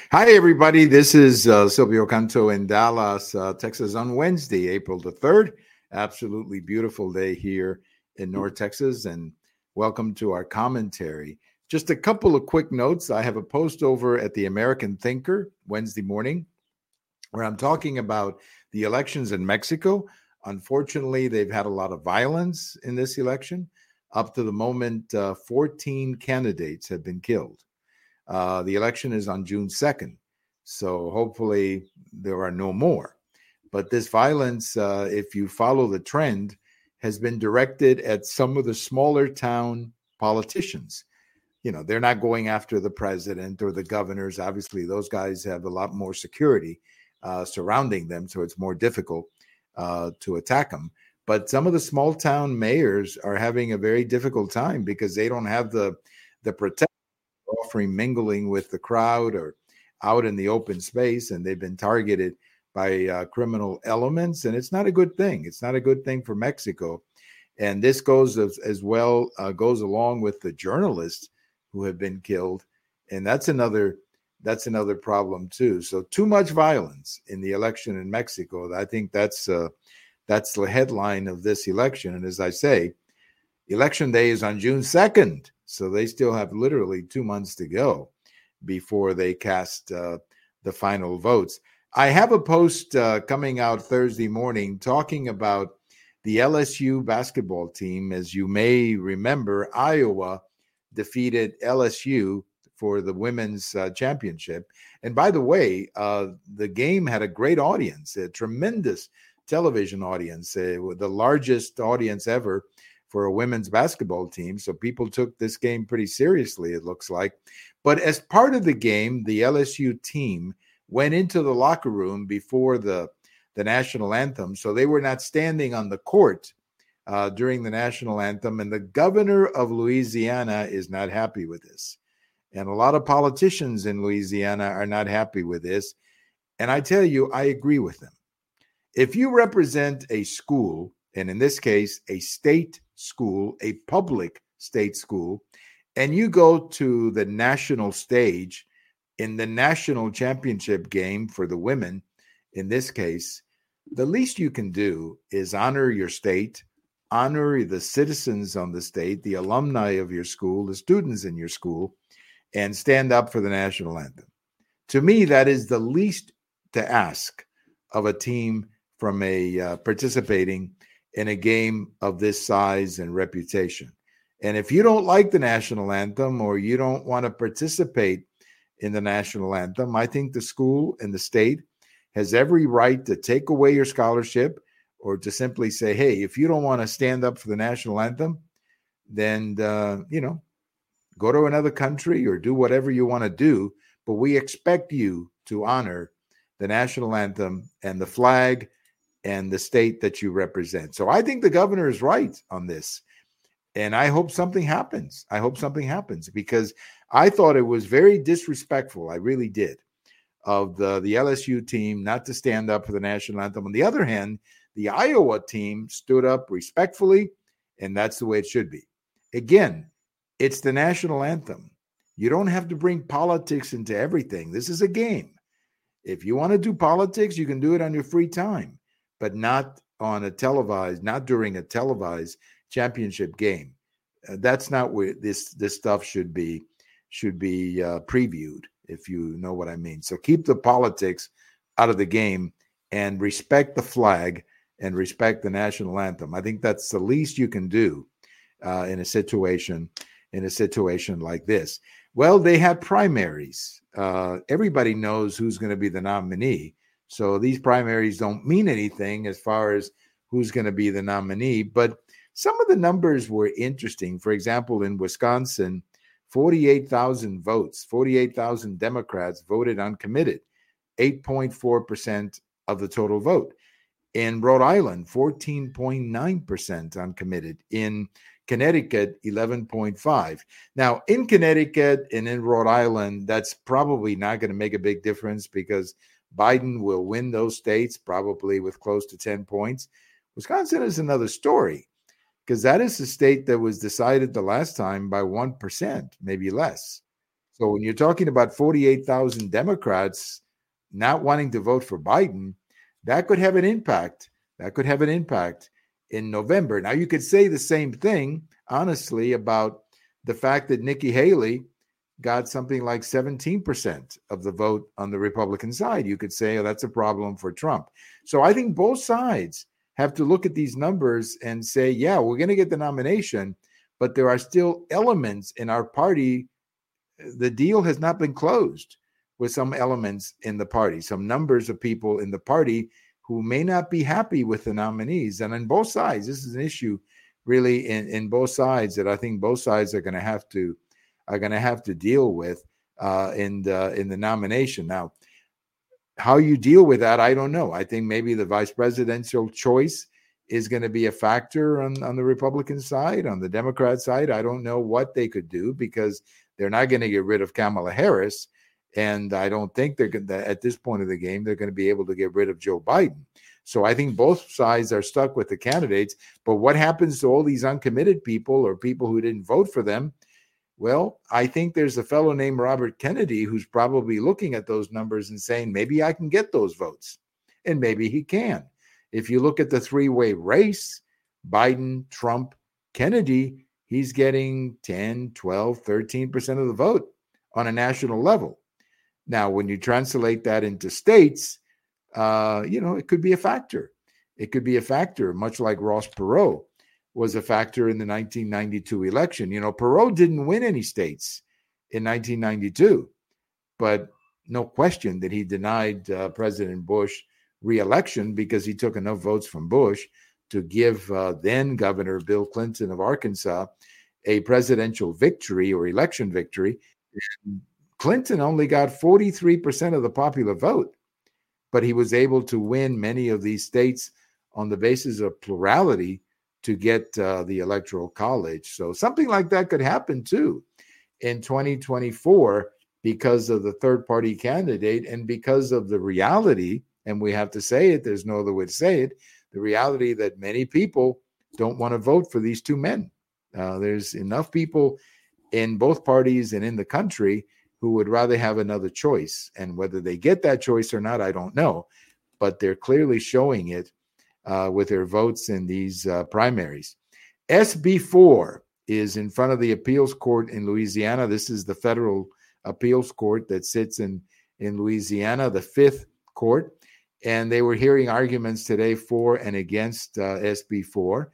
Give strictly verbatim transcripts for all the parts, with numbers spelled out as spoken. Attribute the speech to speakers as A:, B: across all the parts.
A: Hi, everybody. This is uh, Silvio Canto in Dallas, uh, Texas on Wednesday, April the third. Absolutely beautiful day here in North Texas. And welcome to our commentary. Just a couple of quick notes. I have a post over at the American Thinker Wednesday morning where I'm talking about the elections in Mexico. Unfortunately, they've had a lot of violence in this election. Up to the moment, uh, fourteen candidates have been killed. Uh, the election is on June second, so hopefully there are no more. But this violence, uh, if you follow the trend, has been directed at some of the smaller town politicians. You know, they're not going after the president or the governors. Obviously, those guys have a lot more security uh, surrounding them, so it's more difficult uh, to attack them. But some of the small town mayors are having a very difficult time because they don't have the the protection offering mingling with the crowd or out in the open space, and they've been targeted by uh, criminal elements, and it's not a good thing. It's not a good thing for Mexico, and this goes as, as well uh, goes along with the journalists who have been killed, and that's another that's another problem too. So too much violence in the election in Mexico. I think that's uh, that's the headline of this election, and as I say, Election day is on June second, so they still have literally two months to go before they cast uh, the final votes. I have a post uh, coming out Thursday morning talking about the L S U basketball team. As you may remember, Iowa defeated L S U for the women's uh, championship. And by the way, uh, the game had a great audience, a tremendous television audience, uh, the largest audience ever for a women's basketball team. So people took this game pretty seriously, it looks like. But as part of the game, the L S U team went into the locker room before the, the national anthem. So they were not standing on the court uh, during the national anthem. And the governor of Louisiana is not happy with this. And a lot of politicians in Louisiana are not happy with this. And I tell you, I agree with them. If you represent a school, and in this case, a state school, a public state school, and you go to the national stage in the national championship game for the women, in this case, the least you can do is honor your state, honor the citizens on the state, the alumni of your school, the students in your school, and stand up for the national anthem. To me, that is the least to ask of a team from a uh, participating in a game of this size and reputation. And if you don't like the national anthem or you don't want to participate in the national anthem, I think the school and the state has every right to take away your scholarship or to simply say, hey, if you don't want to stand up for the national anthem, then, uh, you know, go to another country or do whatever you want to do. But we expect you to honor the national anthem and the flag and the state that you represent. So I think the governor is right on this. And I hope something happens. I hope something happens because I thought it was very disrespectful. I really did, of the, the L S U team not to stand up for the national anthem. On the other hand, the Iowa team stood up respectfully, and that's the way it should be. Again, it's the national anthem. You don't have to bring politics into everything. This is a game. If you want to do politics, you can do it on your free time, but not on a televised, not during a televised championship game. Uh, that's not where this this stuff should be should be uh, previewed, if you know what I mean. So keep the politics out of the game and respect the flag and respect the national anthem. I think that's the least you can do uh, in a situation in a situation like this. Well, they had primaries. Uh, everybody knows who's going to be the nominee. So these primaries don't mean anything as far as who's going to be the nominee. But some of the numbers were interesting. For example, in Wisconsin, forty-eight thousand votes, forty-eight thousand Democrats voted uncommitted, eight point four percent of the total vote. In Rhode Island, fourteen point nine percent uncommitted. In Connecticut, eleven point five. Now, in Connecticut and in Rhode Island, that's probably not going to make a big difference because Biden will win those states probably with close to ten points. Wisconsin is another story because that is the state that was decided the last time by one percent, maybe less. So when you're talking about forty-eight thousand Democrats not wanting to vote for Biden, that could have an impact. That could have an impact in November. Now, you could say the same thing, honestly, about the fact that Nikki Haley got something like seventeen percent of the vote on the Republican side. You could say, oh, that's a problem for Trump. So I think both sides have to look at these numbers and say, yeah, we're going to get the nomination, but there are still elements in our party. The deal has not been closed with some elements in the party, some numbers of people in the party who may not be happy with the nominees. And on both sides, this is an issue really in, in both sides that I think both sides are going to have to are going to have to deal with uh, in the in the nomination. Now, how you deal with that, I don't know. I think maybe the vice presidential choice is going to be a factor on, on the Republican side. On the Democrat side, I don't know what they could do because they're not going to get rid of Kamala Harris. And I don't think they're going to, at this point of the game, they're going to be able to get rid of Joe Biden. So I think both sides are stuck with the candidates. But what happens to all these uncommitted people or people who didn't vote for them? Well, I think there's a fellow named Robert Kennedy who's probably looking at those numbers and saying, maybe I can get those votes. And maybe he can. If you look at the three-way race, Biden, Trump, Kennedy, he's getting ten, twelve, thirteen percent of the vote on a national level. Now, when you translate that into states, uh, you know, it could be a factor. It could be a factor, much like Ross Perot was a factor in the nineteen ninety-two election. You know, Perot didn't win any states in nineteen ninety-two, but no question that he denied uh, President Bush re-election because he took enough votes from Bush to give uh, then Governor Bill Clinton of Arkansas a presidential victory or election victory. Clinton only got forty-three percent of the popular vote, but he was able to win many of these states on the basis of plurality to get uh, the Electoral College. So something like that could happen too in twenty twenty-four because of the third-party candidate and because of the reality, and we have to say it, there's no other way to say it, the reality that many people don't want to vote for these two men. Uh, there's enough people in both parties and in the country who would rather have another choice. And whether they get that choice or not, I don't know. But they're clearly showing it uh, with their votes in these uh, primaries. S B four is in front of the appeals court in Louisiana. This is the federal appeals court that sits in, in Louisiana, the fifth court. And they were hearing arguments today for and against uh, S B four.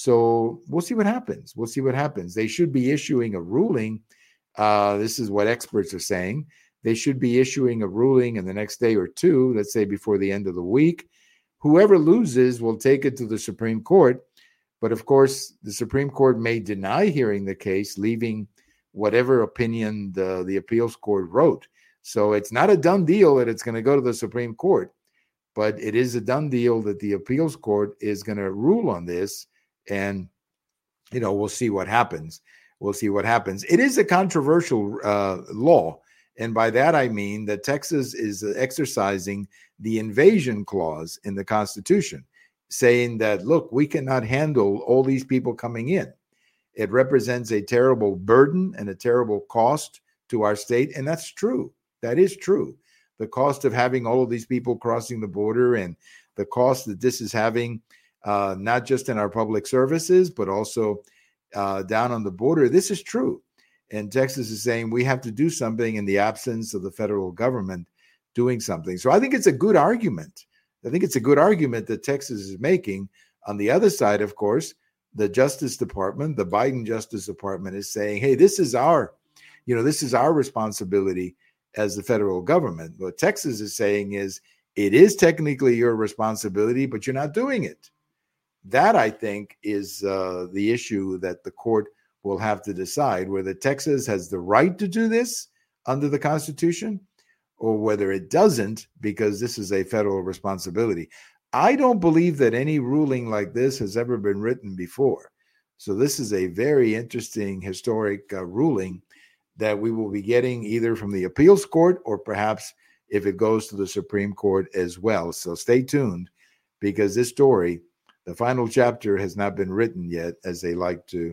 A: So we'll see what happens. We'll see what happens. They should be issuing a ruling. Uh, this is what experts are saying. They should be issuing a ruling in the next day or two, let's say before the end of the week. Whoever loses will take it to the Supreme Court. But of course, the Supreme Court may deny hearing the case, leaving whatever opinion the, the appeals court wrote. So it's not a done deal that it's going to go to the Supreme Court, but it is a done deal that the appeals court is going to rule on this. And, you know, we'll see what happens. We'll see what happens. It is a controversial uh, law. And by that, I mean that Texas is exercising the invasion clause in the Constitution, saying that, look, we cannot handle all these people coming in. It represents a terrible burden and a terrible cost to our state. And that's true. That is true. The cost of having all of these people crossing the border and the cost that this is having, uh, not just in our public services, but also uh, down on the border. This is true. And Texas is saying we have to do something in the absence of the federal government doing something. So I think it's a good argument. I think it's a good argument that Texas is making. On the other side, of course, the Justice Department, the Biden Justice Department is saying, hey, this is our, you know, this is our responsibility as the federal government. What Texas is saying is it is technically your responsibility, but you're not doing it. That, I think, is uh, the issue that the court will have to decide, whether Texas has the right to do this under the Constitution or whether it doesn't, because this is a federal responsibility. I don't believe that any ruling like this has ever been written before. So this is a very interesting historic uh, ruling that we will be getting either from the appeals court or perhaps if it goes to the Supreme Court as well. So stay tuned, because this story, the final chapter, has not been written yet, as they like to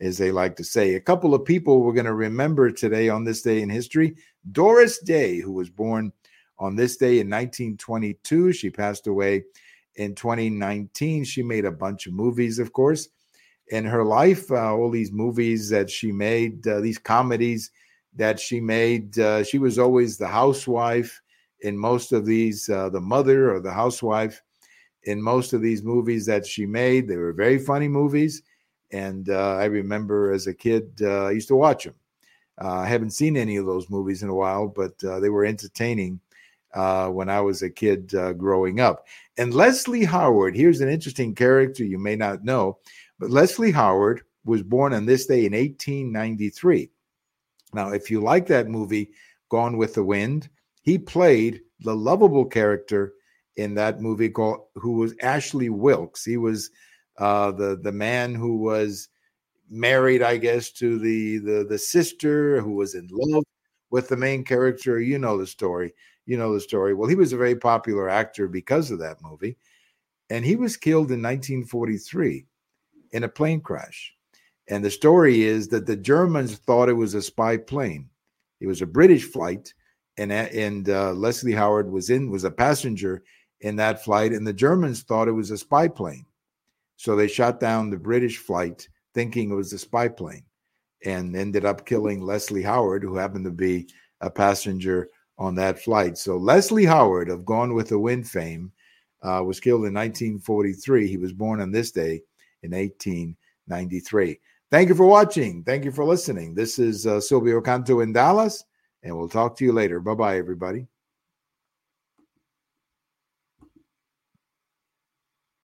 A: as they like to say. A couple of people we're going to remember today on this day in history. Doris Day, who was born on this day in nineteen twenty-two. She passed away in twenty nineteen. She made a bunch of movies, of course. In her life, uh, all these movies that she made, uh, these comedies that she made, uh, she was always the housewife in most of these, uh, the mother or the housewife in most of these movies that she made. They were very funny movies. And uh, I remember as a kid, uh, I used to watch them. Uh, I haven't seen any of those movies in a while, but uh, they were entertaining uh, when I was a kid uh, growing up. And Leslie Howard, here's an interesting character you may not know, but Leslie Howard was born on this day in eighteen ninety-three. Now, if you like that movie, Gone with the Wind, he played the lovable character in that movie called, who was Ashley Wilkes. He was uh, the, the man who was married, I guess, to the, the, the sister who was in love with the main character. You know the story. You know the story. Well, he was a very popular actor because of that movie. And he was killed in nineteen forty-three in a plane crash. And the story is that the Germans thought it was a spy plane. It was a British flight, and and uh, Leslie Howard was in was a passenger in that flight, and the Germans thought it was a spy plane. So they shot down the British flight, thinking it was a spy plane, and ended up killing Leslie Howard, who happened to be a passenger on that flight. So Leslie Howard of Gone with the Wind fame uh, was killed in nineteen forty-three. He was born on this day in eighteen ninety-three. Thank you for watching. Thank you for listening. This is uh, Silvio Canto in Dallas, and we'll talk to you later. Bye-bye, everybody.